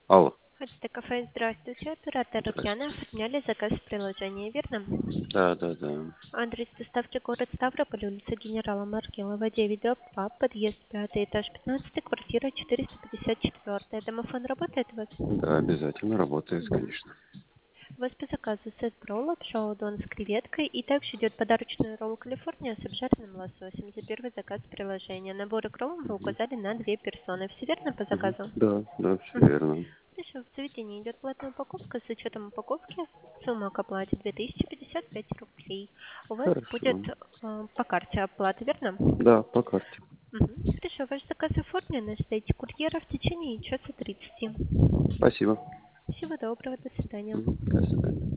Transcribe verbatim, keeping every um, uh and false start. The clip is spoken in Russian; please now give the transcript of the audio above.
Алло. Почта кафе, здравствуйте. Оператор Рукьяна. Здрасте. Оформляли заказ в приложении, верно? Да, да, да. Адрес доставки город Ставрополь, улица генерала Маркелова, девять, дробь два, подъезд пятый, этаж пятнадцатый, квартира четыреста пятьдесят четыре. Домофон работает у вас? Да, обязательно работает, Мгм. конечно. У вас по заказу сет ролл, лапша удон с креветкой и также идет подарочный ролл Калифорния с обжаренным лососем за первый заказ приложения. Набор к роллам вы Мгм. указали на две персоны. Все верно по Мгм. заказу? Да, да, все Мгм. верно. Хорошо, в заведении идет платная упаковка с учетом упаковки. Сумма к оплате две тысячи пятьдесят пять рублей. У вас будет Хорошо. э, по карте оплата, верно? Да, по карте. Мгм. Хорошо, ваш заказ оформлен, ждите курьера в течение часа тридцати. Спасибо. Всего доброго, до свидания. Мгм. До свидания.